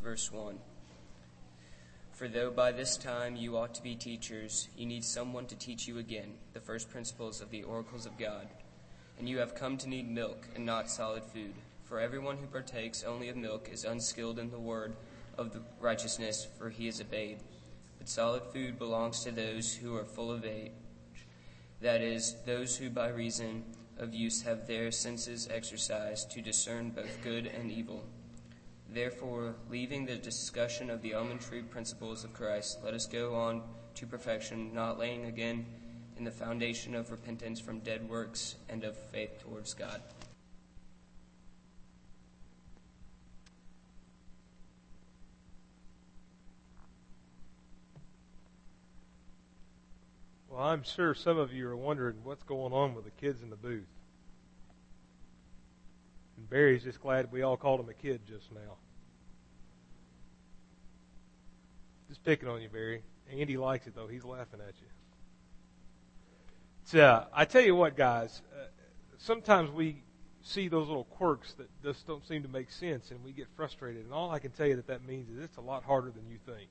verse 1. For though by this time you ought to be teachers, you need someone to teach you again the first principles of the oracles of God. And you have come to need milk and not solid food. For everyone who partakes only of milk is unskilled in the word of the righteousness, for he is a babe. But solid food belongs to those who are full of age, that is, those who by reason of use have their senses exercised to discern both good and evil. Therefore, leaving the discussion of the elementary principles of Christ, let us go on to perfection, not laying again in the foundation of repentance from dead works and of faith towards God. Well, I'm sure some of you are wondering what's going on with the kids in the booth. And Barry's just glad we all called him a kid just now. Just picking on you, Barry. Andy likes it, though. He's laughing at you. I tell you what, guys, sometimes we see those little quirks that just don't seem to make sense, and we get frustrated. And all I can tell you that means is it's a lot harder than you think.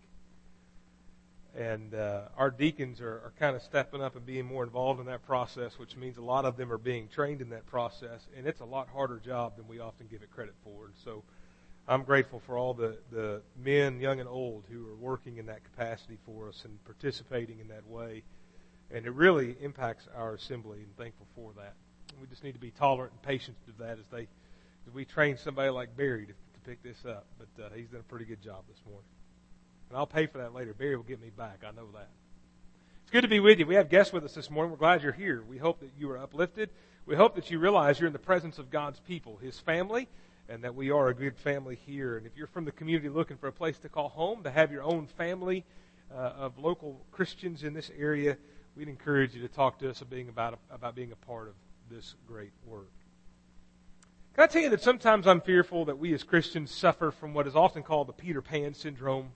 And our deacons are kind of stepping up and being more involved in that process, which means a lot of them are being trained in that process, and it's a lot harder job than we often give it credit for. And so I'm grateful for all the men, young and old, who are working in that capacity for us and participating in that way. And it really impacts our assembly, and thankful for that. We just need to be tolerant and patient to that as we train somebody like Barry to pick this up. But he's done a pretty good job this morning. And I'll pay for that later. Barry will get me back. I know that. It's good to be with you. We have guests with us this morning. We're glad you're here. We hope that you are uplifted. We hope that you realize you're in the presence of God's people, His family, and that we are a good family here. And if you're from the community looking for a place to call home, to have your own family of local Christians in this area, we'd encourage you to talk to us about being a part of this great work. Can I tell you that sometimes I'm fearful that we as Christians suffer from what is often called the Peter Pan syndrome?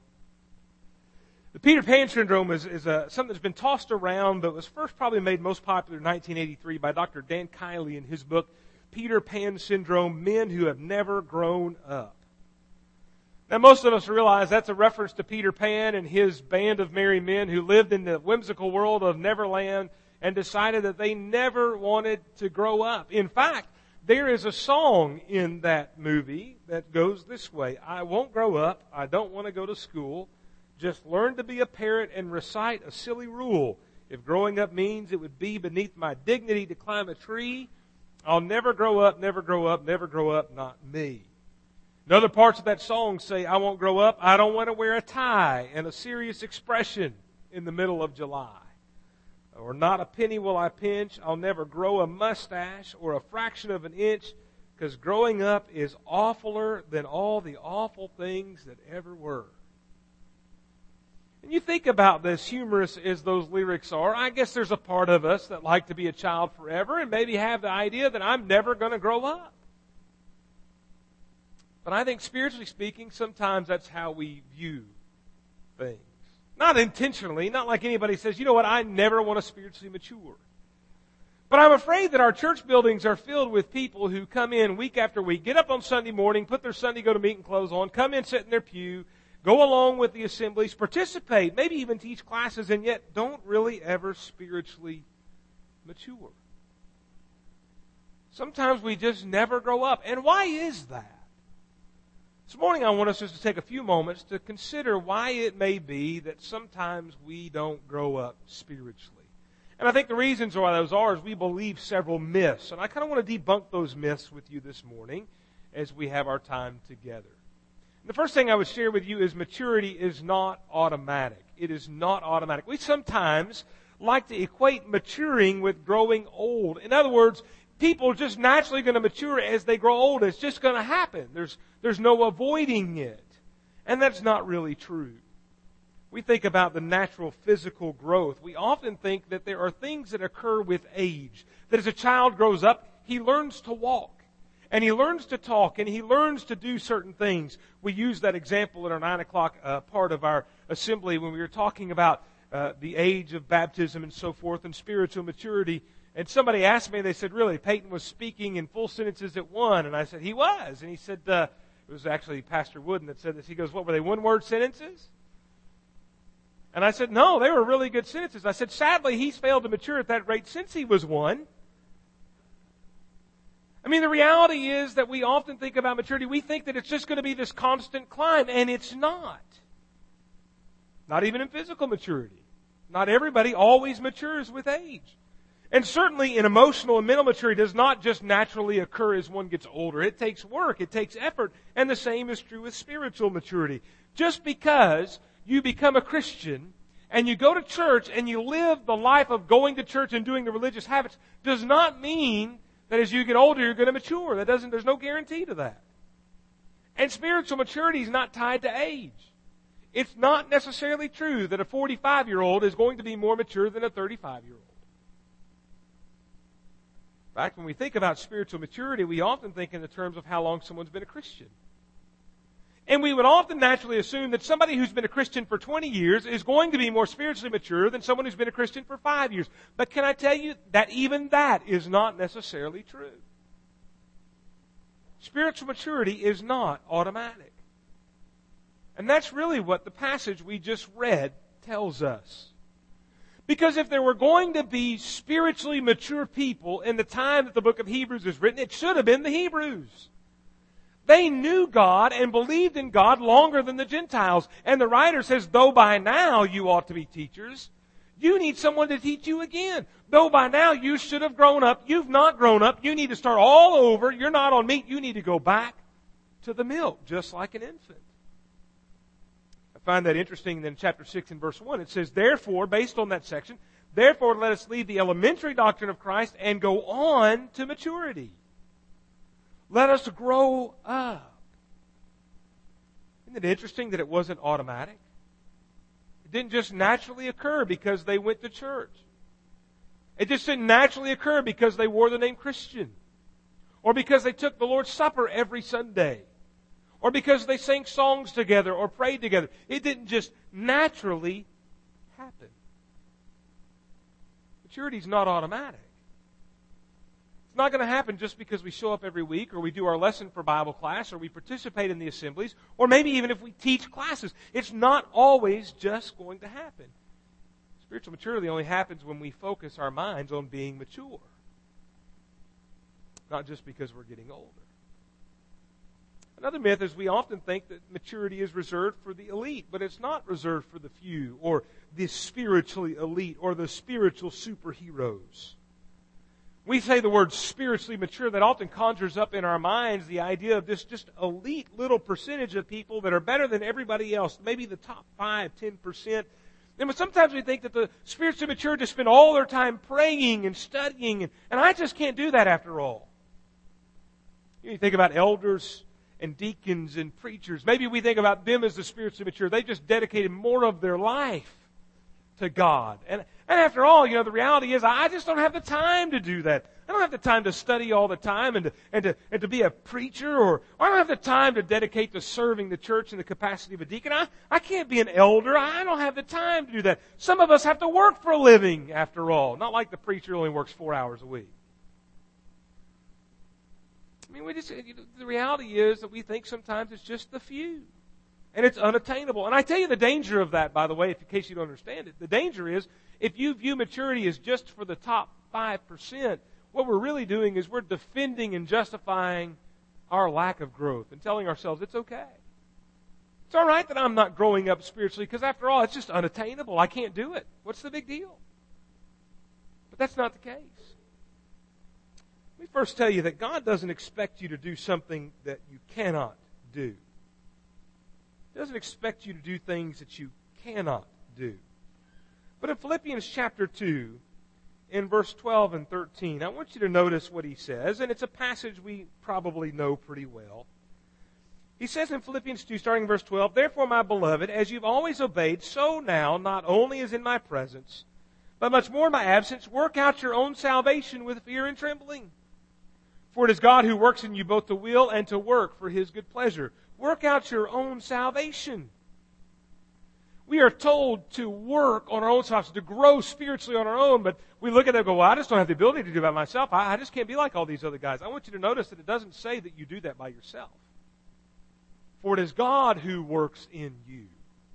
The Peter Pan syndrome is something that's been tossed around, but was first probably made most popular in 1983 by Dr. Dan Kiley in his book, Peter Pan Syndrome, Men Who Have Never Grown Up. Now, most of us realize that's a reference to Peter Pan and his band of merry men who lived in the whimsical world of Neverland and decided that they never wanted to grow up. In fact, there is a song in that movie that goes this way: I won't grow up, I don't want to go to school, just learn to be a parrot and recite a silly rule. If growing up means it would be beneath my dignity to climb a tree, I'll never grow up, never grow up, never grow up, not me. And other parts of that song say, I won't grow up, I don't want to wear a tie and a serious expression in the middle of July. Or not a penny will I pinch, I'll never grow a mustache or a fraction of an inch, because growing up is awfuler than all the awful things that ever were. And you think about this, humorous as those lyrics are, I guess there's a part of us that like to be a child forever and maybe have the idea that I'm never going to grow up. But I think spiritually speaking, sometimes that's how we view things. Not intentionally, not like anybody says, you know what, I never want to spiritually mature. But I'm afraid that our church buildings are filled with people who come in week after week, get up on Sunday morning, put their Sunday go-to-meeting clothes on, come in, sit in their pew, go along with the assemblies, participate, maybe even teach classes, and yet don't really ever spiritually mature. Sometimes we just never grow up. And why is that? This morning I want us just to take a few moments to consider why it may be that sometimes we don't grow up spiritually. And I think the reasons why those are is we believe several myths. And I kind of want to debunk those myths with you this morning as we have our time together. The first thing I would share with you is maturity is not automatic. It is not automatic. We sometimes like to equate maturing with growing old. In other words, people are just naturally going to mature as they grow old. It's just going to happen. There's no avoiding it. And that's not really true. We think about the natural physical growth. We often think that there are things that occur with age. That as a child grows up, he learns to walk. And he learns to talk, and he learns to do certain things. We used that example in our 9 o'clock part of our assembly when we were talking about the age of baptism and so forth and spiritual maturity. And somebody asked me, they said, really, Peyton was speaking in full sentences at one. And I said, he was. And he said, It was actually Pastor Wooden that said this. He goes, what were they, one-word sentences? And I said, no, they were really good sentences. I said, sadly, he's failed to mature at that rate since he was one. I mean, the reality is that we often think about maturity. We think that it's just going to be this constant climb, and it's not. Not even in physical maturity. Not everybody always matures with age. And certainly in emotional and mental maturity does not just naturally occur as one gets older. It takes work. It takes effort. And the same is true with spiritual maturity. Just because you become a Christian and you go to church and you live the life of going to church and doing the religious habits does not mean that as you get older you're going to mature. There's no guarantee to that. And spiritual maturity is not tied to age. It's not necessarily true that a 45-year-old is going to be more mature than a 35-year-old. In fact, when we think about spiritual maturity, we often think in the terms of how long someone's been a Christian. And we would often naturally assume that somebody who's been a Christian for 20 years is going to be more spiritually mature than someone who's been a Christian for 5 years. But can I tell you that even that is not necessarily true? Spiritual maturity is not automatic. And that's really what the passage we just read tells us. Because if there were going to be spiritually mature people in the time that the book of Hebrews is written, it should have been the Hebrews. They knew God and believed in God longer than the Gentiles. And the writer says, though by now you ought to be teachers, you need someone to teach you again. Though by now you should have grown up, you've not grown up, you need to start all over, you're not on meat, you need to go back to the milk, just like an infant. I find that interesting in chapter 6 and verse 1. It says, therefore, based on that section, therefore let us leave the elementary doctrine of Christ and go on to maturity. Let us grow up. Isn't it interesting that it wasn't automatic? It didn't just naturally occur because they went to church. It just didn't naturally occur because they wore the name Christian. Or because they took the Lord's Supper every Sunday. Or because they sang songs together or prayed together. It didn't just naturally happen. Maturity is not automatic. It's not going to happen just because we show up every week or we do our lesson for Bible class or we participate in the assemblies or maybe even if we teach classes. It's not always just going to happen. Spiritual maturity only happens when we focus our minds on being mature. Not just because we're getting older. Another myth is we often think that maturity is reserved for the elite, but it's not reserved for the few or the spiritually elite or the spiritual superheroes. We say the word spiritually mature, that often conjures up in our minds the idea of this just elite little percentage of people that are better than everybody else, maybe the top 5, 10%. And sometimes we think that the spiritually mature just spend all their time praying and studying, and I just can't do that after all. You think about elders and deacons and preachers. Maybe we think about them as the spiritually mature. They just dedicated more of their life to God. And after all, the reality is I just don't have the time to do that. I don't have the time to study all the time and to be a preacher, or I don't have the time to dedicate to serving the church in the capacity of a deacon. I can't be an elder. I don't have the time to do that. Some of us have to work for a living, after all. Not like the preacher only works 4 hours a week. I mean, the reality is that we think sometimes it's just the few. And it's unattainable. And I tell you the danger of that, by the way, in case you don't understand it. The danger is, if you view maturity as just for the top 5%, what we're really doing is we're defending and justifying our lack of growth and telling ourselves it's okay. It's all right that I'm not growing up spiritually because, after all, it's just unattainable. I can't do it. What's the big deal? But that's not the case. Let me first tell you that God doesn't expect you to do something that you cannot do. He doesn't expect you to do things that you cannot do. But in Philippians chapter 2, in verse 12 and 13, I want you to notice what he says, and it's a passage we probably know pretty well. He says in Philippians 2, starting in verse 12, therefore, my beloved, as you've always obeyed, so now, not only as in my presence, but much more in my absence, work out your own salvation with fear and trembling. For it is God who works in you both to will and to work for His good pleasure. Work out your own salvation. We are told to work on our own salvation, to grow spiritually on our own, but we look at it and go, well, I just don't have the ability to do that myself. I just can't be like all these other guys. I want you to notice that it doesn't say that you do that by yourself. for it is God who works in you.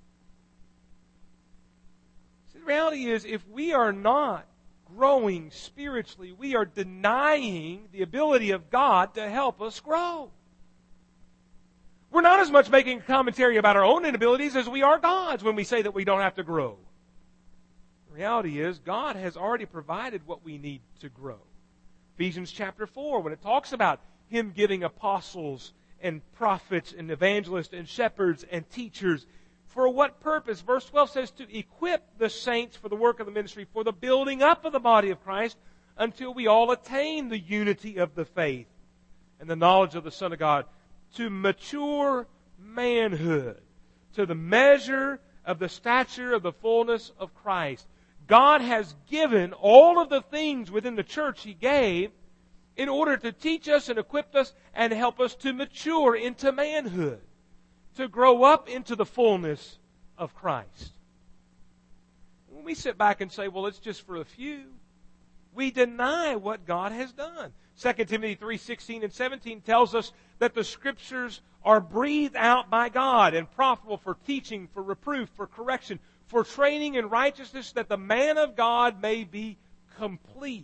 See, the reality is, if we are not growing spiritually, we are denying the ability of God to help us grow. We're not as much making a commentary about our own inabilities as we are God's when we say that we don't have to grow. The reality is, God has already provided what we need to grow. Ephesians chapter 4, when it talks about Him giving apostles and prophets and evangelists and shepherds and teachers, for what purpose? Verse 12 says to equip the saints for the work of the ministry, for the building up of the body of Christ, until we all attain the unity of the faith and the knowledge of the Son of God, to mature manhood, to the measure of the stature of the fullness of Christ. God has given all of the things within the church He gave in order to teach us and equip us and help us to mature into manhood, to grow up into the fullness of Christ. When we sit back and say, well, it's just for a few, we deny what God has done. 2 Timothy 3:16 and 17 tells us that the Scriptures are breathed out by God and profitable for teaching, for reproof, for correction, for training in righteousness, that the man of God may be complete.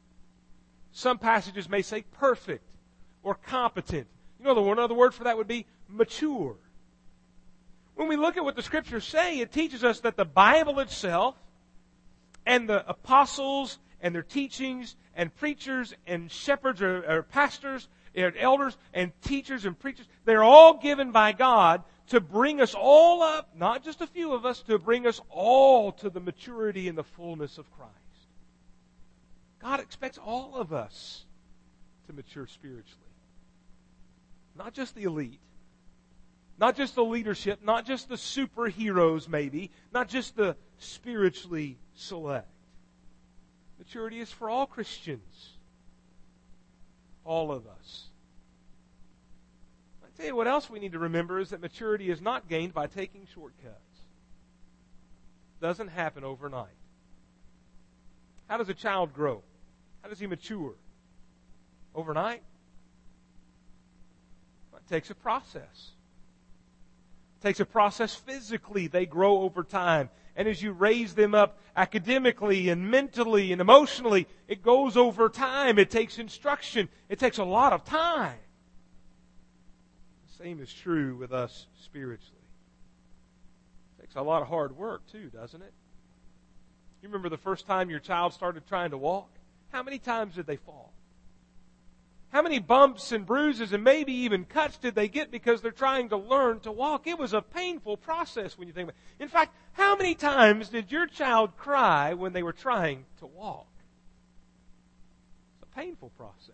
Some passages may say perfect or competent. You know, another word for that would be mature. When we look at what the Scriptures say, it teaches us that the Bible itself and the apostles and their teachings and preachers and shepherds or pastors and elders and teachers and preachers, they're all given by God to bring us all up, not just a few of us, to bring us all to the maturity and the fullness of Christ. God expects all of us to mature spiritually. Not just the elite. Not just the leadership. Not just the superheroes, maybe. Not just the spiritually select. Maturity is for all Christians. All of us. I tell you what else we need to remember is that maturity is not gained by taking shortcuts. It doesn't happen overnight. How does a child grow? How does he mature? Overnight? It takes a process. It takes a process physically. They grow over time. And as you raise them up academically and mentally and emotionally, it goes over time. It takes instruction. It takes a lot of time. The same is true with us spiritually. It takes a lot of hard work too, doesn't it? You remember the first time your child started trying to walk? How many times did they fall? How many bumps and bruises and maybe even cuts did they get because they're trying to learn to walk? It was a painful process when you think about it. In fact, how many times did your child cry when they were trying to walk? It's a painful process.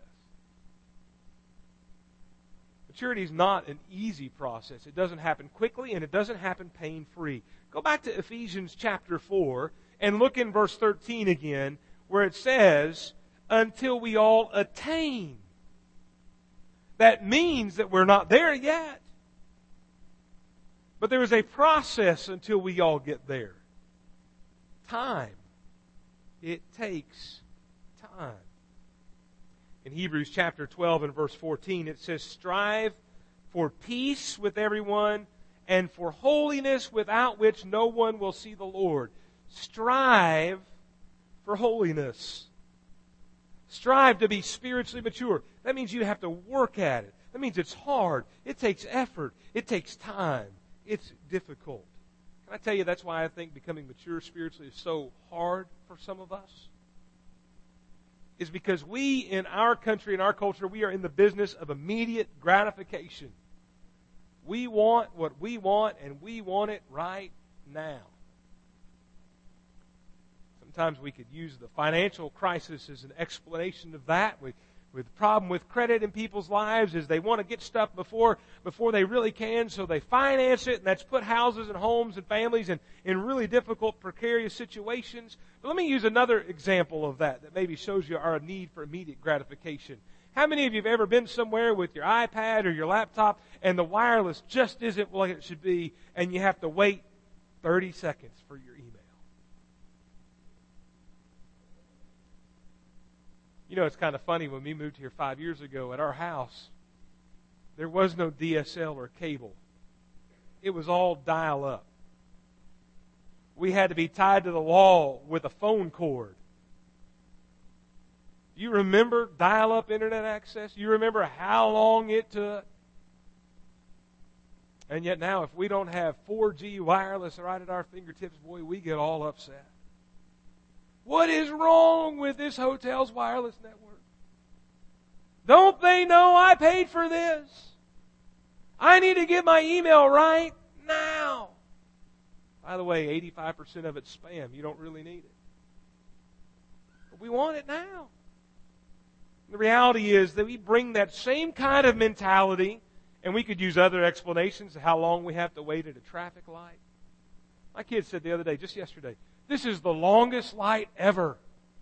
Maturity is not an easy process. It doesn't happen quickly and it doesn't happen pain-free. Go back to Ephesians chapter 4 and look in verse 13 again, where it says, until we all attain. That means that we're not there yet. But there is a process until we all get there. Time. It takes time. In Hebrews chapter 12 and verse 14, it says, strive for peace with everyone and for holiness without which no one will see the Lord. Strive for holiness. Strive to be spiritually mature. That means you have to work at it. That means it's hard. It takes effort. It takes time. It's difficult. Can I tell you that's why I think becoming mature spiritually is so hard for some of us? Is because we, in our country, in our culture, we are in the business of immediate gratification. We want what we want, and we want it right now. Sometimes we could use the financial crisis as an explanation of that. With the problem with credit in people's lives is they want to get stuff before they really can, so they finance it, and that's put houses and homes and families in really difficult, precarious situations. But let me use another example of that maybe shows you our need for immediate gratification. How many of you have ever been somewhere with your iPad or your laptop and the wireless just isn't what it should be, and you have to wait 30 seconds for your email? You know, it's kind of funny, when we moved here 5 years ago at our house, there was no DSL or cable. it was all dial-up. We had to be tied to the wall with a phone cord. Do you remember dial-up internet access? You remember how long it took? And yet now, if we don't have 4G wireless right at our fingertips, boy, we get all upset. What is wrong with this hotel's wireless network? Don't they know I paid for this? I need to get my email right now. By the way, 85% of it's spam. You don't really need it. But we want it now. The reality is that we bring that same kind of mentality, and we could use other explanations of how long we have to wait at a traffic light. My kid said the other day, just yesterday, this is the longest light ever.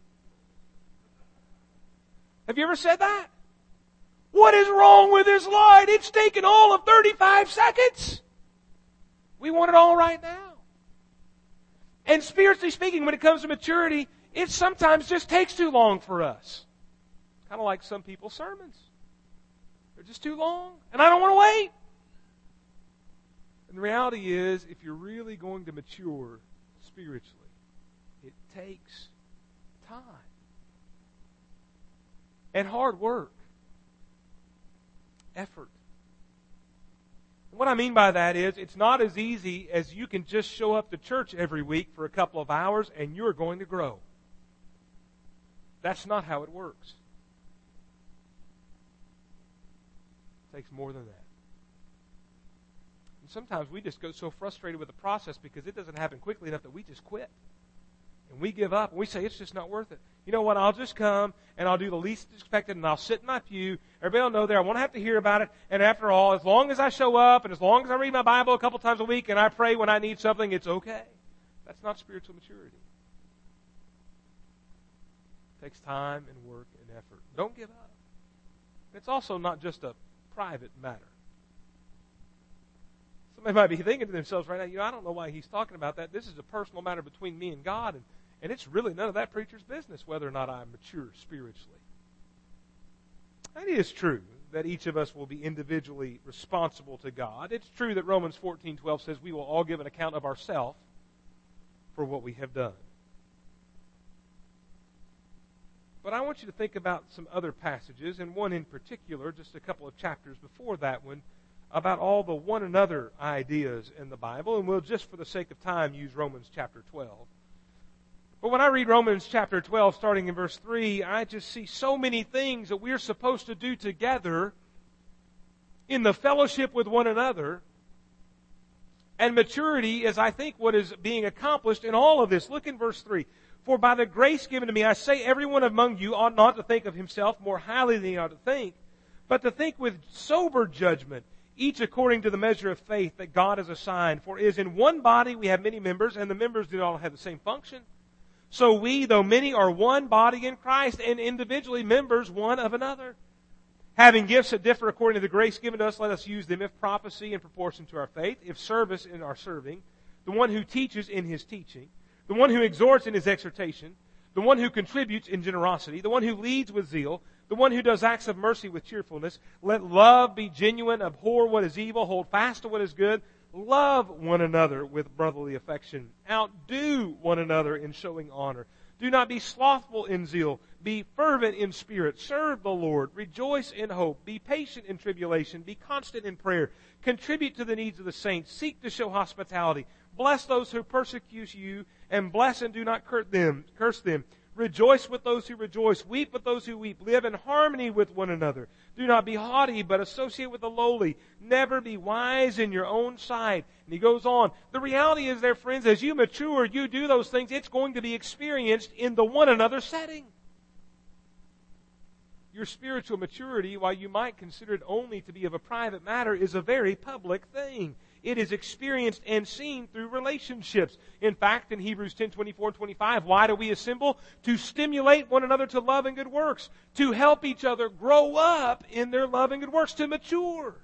Have you ever said that? What is wrong with this light? It's taken all of 35 seconds. We want it all right now. And spiritually speaking, when it comes to maturity, it sometimes just takes too long for us. Kind of like some people's sermons. They're just too long, and I don't want to wait. And the reality is, if you're really going to mature spiritually, it takes time and hard work, effort. And what I mean by that is, it's not as easy as you can just show up to church every week for a couple of hours and you're going to grow. That's not how it works. It takes more than that. And sometimes we just go so frustrated with the process because it doesn't happen quickly enough that we just quit. And we give up and we say, it's just not worth it. You know what, I'll just come and I'll do the least expected and I'll sit in my pew. Everybody will know there. I won't have to hear about it. And after all, as long as I show up and as long as I read my Bible a couple times a week and I pray when I need something, it's okay. That's not spiritual maturity. It takes time and work and effort. Don't give up. It's also not just a private matter. Somebody might be thinking to themselves right now, I don't know why he's talking about that. This is a personal matter between me and God, and it's really none of that preacher's business whether or not I'm mature spiritually. And it is true that each of us will be individually responsible to God. It's true that Romans 14:12 says we will all give an account of ourselves for what we have done. But I want you to think about some other passages, and one in particular, just a couple of chapters before that one, about all the one another ideas in the Bible, and we'll just for the sake of time use Romans chapter 12. But when I read Romans chapter 12, starting in verse 3, I just see so many things that we're supposed to do together in the fellowship with one another. And maturity is, I think, what is being accomplished in all of this. Look in verse 3. For by the grace given to me, I say everyone among you ought not to think of himself more highly than he ought to think, but to think with sober judgment, each according to the measure of faith that God has assigned. For as in one body we have many members, and the members do not have the same function. So we, though many, are one body in Christ, and individually members one of another. Having gifts that differ according to the grace given to us, let us use them. If prophecy, in proportion to our faith. If service, in our serving. The one who teaches, in his teaching. The one who exhorts, in his exhortation. The one who contributes, in generosity. The one who leads, with zeal. The one who does acts of mercy with cheerfulness. Let love be genuine. Abhor what is evil. Hold fast to what is good. Love one another with brotherly affection. Outdo one another in showing honor. Do not be slothful in zeal. Be fervent in spirit. Serve the Lord. Rejoice in hope. Be patient in tribulation. Be constant in prayer. Contribute to the needs of the saints. Seek to show hospitality. Bless those who persecute you, and bless and do not curse them. Rejoice with those who rejoice. Weep with those who weep. Live in harmony with one another. Do not be haughty, but associate with the lowly. Never be wise in your own sight. And he goes on. The reality is, there, friends, as you mature, you do those things, it's going to be experienced in the one another setting. Your spiritual maturity, while you might consider it only to be of a private matter, is a very public thing. It is experienced and seen through relationships. In fact, in Hebrews 10:24-25, why do we assemble? To stimulate one another to love and good works. To help each other grow up in their love and good works. To mature.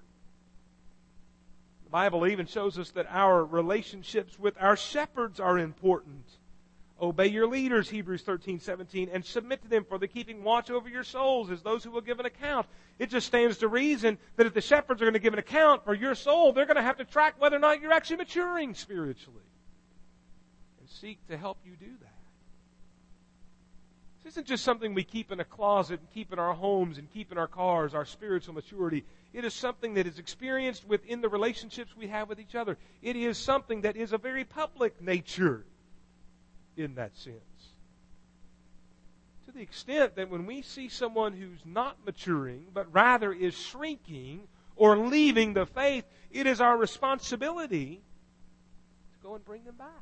The Bible even shows us that our relationships with our shepherds are important. Obey your leaders, Hebrews 13:17, and submit to them, for they're keeping watch over your souls as those who will give an account. It just stands to reason that if the shepherds are going to give an account for your soul, they're going to have to track whether or not you're actually maturing spiritually and seek to help you do that. This isn't just something we keep in a closet and keep in our homes and keep in our cars, our spiritual maturity. It is something that is experienced within the relationships we have with each other. It is something that is a very public nature in that sense. To the extent that when we see someone who's not maturing, but rather is shrinking or leaving the faith, it is our responsibility to go and bring them back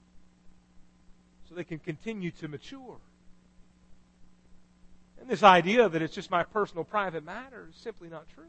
so they can continue to mature. And this idea that it's just my personal private matter is simply not true.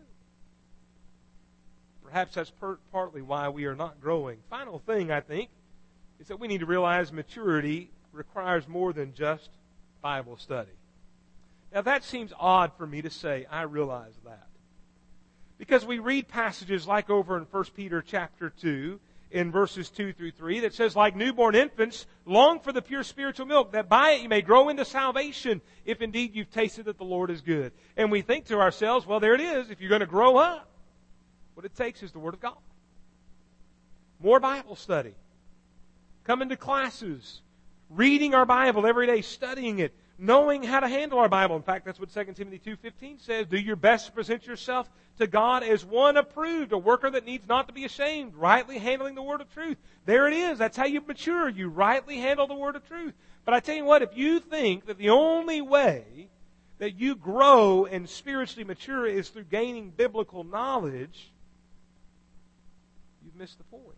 Perhaps that's partly why we are not growing. Final thing, I think, is that we need to realize maturity requires more than just Bible study. Now that seems odd for me to say, I realize that. Because we read passages like over in 1 Peter chapter 2, in verses 2 through 3, that says, like newborn infants, long for the pure spiritual milk, that by it you may grow into salvation, if indeed you've tasted that the Lord is good. And we think to ourselves, well, there it is. If you're going to grow up, what it takes is the Word of God. More Bible study. Coming to classes. Reading our Bible every day, studying it. Knowing how to handle our Bible. In fact, that's what 2 Timothy 2:15 says. Do your best to present yourself to God as one approved, a worker that needs not to be ashamed, rightly handling the word of truth. There it is. That's how you mature. You rightly handle the word of truth. But I tell you what, if you think that the only way that you grow and spiritually mature is through gaining biblical knowledge, you've missed the point.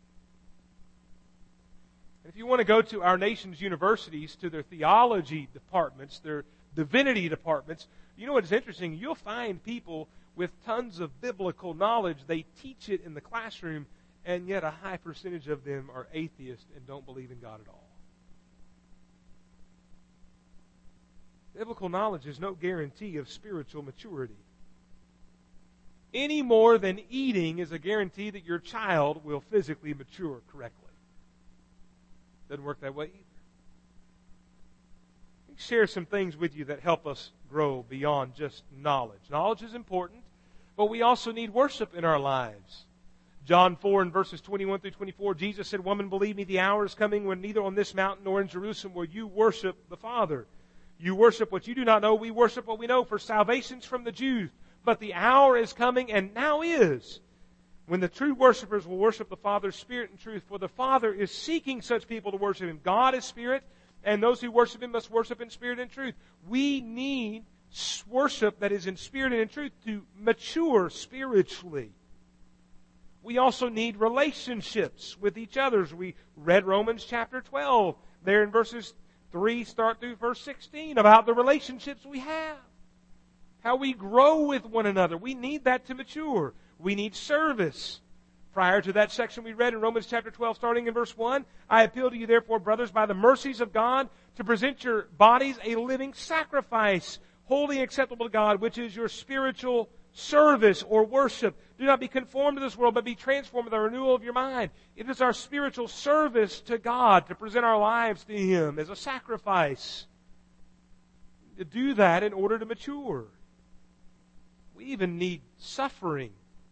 And if you want to go to our nation's universities, to their theology departments, their divinity departments, you know what's interesting? You'll find people with tons of biblical knowledge. They teach it in the classroom, and yet a high percentage of them are atheists and don't believe in God at all. Biblical knowledge is no guarantee of spiritual maturity. Any more than eating is a guarantee that your child will physically mature correctly. Doesn't work that way either. Let me share some things with you that help us grow beyond just knowledge. Knowledge is important, but we also need worship in our lives. John 4 and verses 21 through 24, Jesus said, "Woman, believe me, the hour is coming when neither on this mountain nor in Jerusalem will you worship the Father. You worship what you do not know, we worship what we know, for salvation's from the Jews. But the hour is coming, and now is, when the true worshipers will worship the Father, Spirit and truth. For the Father is seeking such people to worship Him. God is Spirit, and those who worship Him must worship in spirit and truth." We need worship that is in spirit and in truth to mature spiritually. We also need relationships with each other. We read Romans chapter 12, there in verses 3 start through verse 16, about the relationships we have. How we grow with one another. We need that to mature. We need service. Prior to that section we read in Romans chapter 12, starting in verse 1, "I appeal to you therefore, brothers, by the mercies of God, to present your bodies a living sacrifice, holy and acceptable to God, which is your spiritual service or worship. Do not be conformed to this world, but be transformed with the renewal of your mind." It is our spiritual service to God to present our lives to Him as a sacrifice. To do that in order to mature. We even need suffering,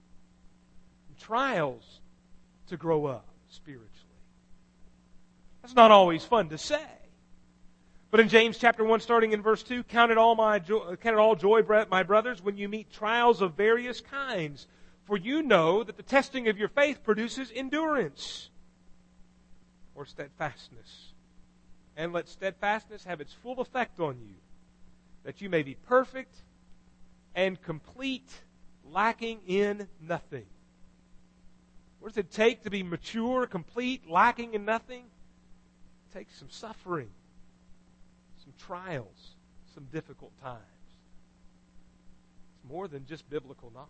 trials to grow up spiritually. That's not always fun to say. But in James chapter 1, starting in verse 2, count it all joy, my brothers, when you meet trials of various kinds. For you know that the testing of your faith produces endurance or steadfastness. And let steadfastness have its full effect on you, that you may be perfect and complete, lacking in nothing. What does it take to be mature, complete, lacking in nothing? It takes some suffering, some trials, some difficult times. It's more than just biblical knowledge.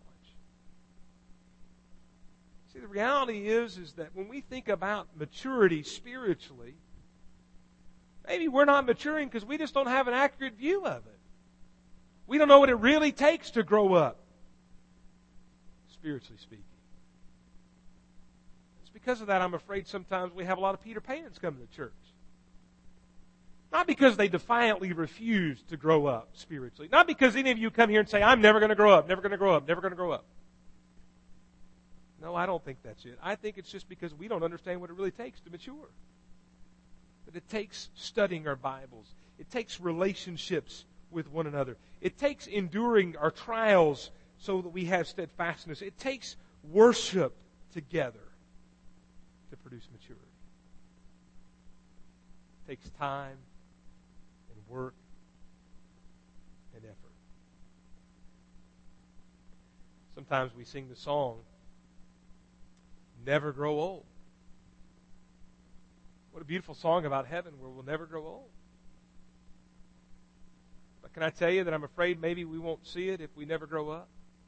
See, the reality is that when we think about maturity spiritually, maybe we're not maturing because we just don't have an accurate view of it. We don't know what it really takes to grow up, spiritually speaking. It's because of that I'm afraid sometimes we have a lot of Peter Pans coming to church. Not because they defiantly refuse to grow up spiritually. Not because any of you come here and say, I'm never going to grow up, never going to grow up, never going to grow up. No, I don't think that's it. I think it's just because we don't understand what it really takes to mature. That it takes studying our Bibles. It takes relationships with one another. It takes enduring our trials so that we have steadfastness. It takes worship together to produce maturity. It takes time and work and effort. Sometimes we sing the song, Never Grow Old. What a beautiful song about heaven where we'll never grow old. But can I tell you that I'm afraid maybe we won't see it if we never grow up?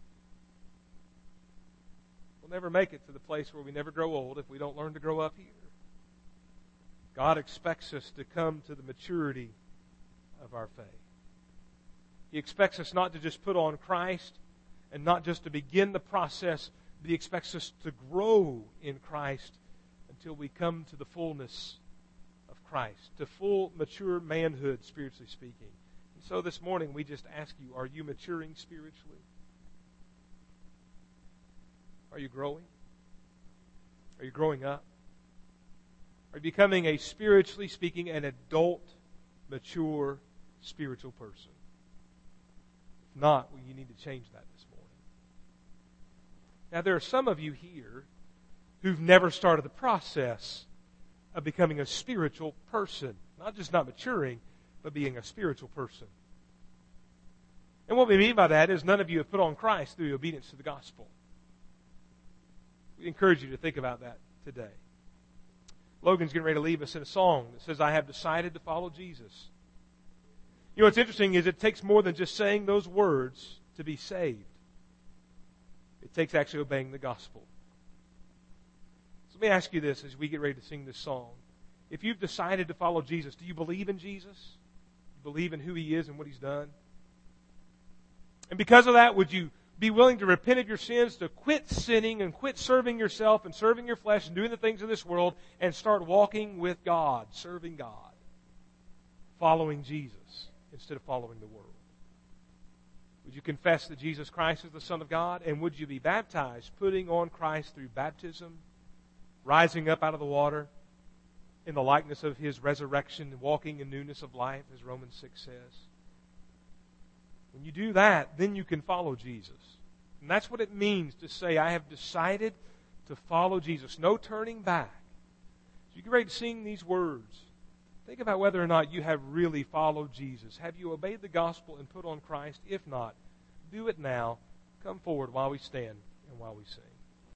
We'll never make it to the place where we never grow old if we don't learn to grow up here. God expects us to come to the maturity of our faith. He expects us not to just put on Christ and not just to begin the process, but He expects us to grow in Christ until we come to the fullness of Christ, to full mature manhood, spiritually speaking. And so this morning we just ask you, are you maturing spiritually? Are you growing? Are you growing up? Are you becoming a, spiritually speaking, an adult, mature, spiritual person? If not, well, you need to change that this morning. Now, there are some of you here who've never started the process of becoming a spiritual person. Not just not maturing, but being a spiritual person. And what we mean by that is none of you have put on Christ through obedience to the gospel. We encourage you to think about that today. Logan's getting ready to leave us in a song that says, I have decided to follow Jesus. You know what's interesting is it takes more than just saying those words to be saved. It takes actually obeying the gospel. So let me ask you this as we get ready to sing this song. If you've decided to follow Jesus, do you believe in Jesus? You believe in who He is and what He's done? And because of that, would you be willing to repent of your sins, to quit sinning and quit serving yourself and serving your flesh and doing the things of this world and start walking with God, serving God, following Jesus instead of following the world? Would you confess that Jesus Christ is the Son of God? And would you be baptized, putting on Christ through baptism, rising up out of the water in the likeness of His resurrection, walking in newness of life, as Romans 6 says? When you do that, then you can follow Jesus. And that's what it means to say, I have decided to follow Jesus. No turning back. So you get ready to sing these words. Think about whether or not you have really followed Jesus. Have you obeyed the gospel and put on Christ? If not, do it now. Come forward while we stand and while we sing.